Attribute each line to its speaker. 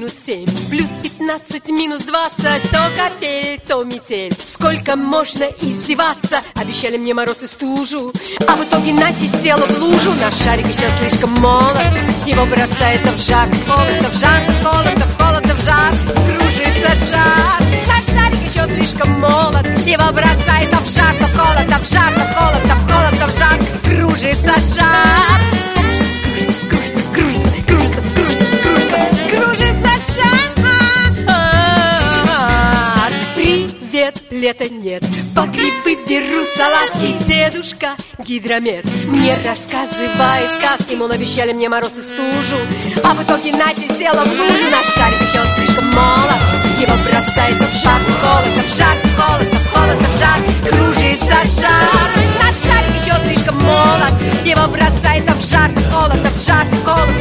Speaker 1: минус 7, плюс 15, минус 20, то капель, то метель. Сколько можно издеваться? Обещали мне мороз и стужу, а в итоге Нати села в лужу. Наш шарик еще слишком молод, его бросает то в жар, в холод, то в жар, в холод, то в холод, то в жар. Кружится шар. Наш шарик еще слишком молод, его бросает то в жар, то в холод, то в жар, то в холод, то в холод, то в жар. Кружится шар. Кружится, кружится, кружится, кружится, кружится, кружится шар. Привет, лета нет, по грибы беру салазки. Дедушка гидромет мне рассказывает сказки. Мол, обещали мне мороз и стужу, а в итоге Нати села в лужу. Наш шарик еще слишком молод, его бросает то в жар, в холод, то в жар, в холод, то в холод, то в жар. Кружится шар. Наш шарик еще слишком молод, его бросает то в жар, в холод, то в жар, в холод,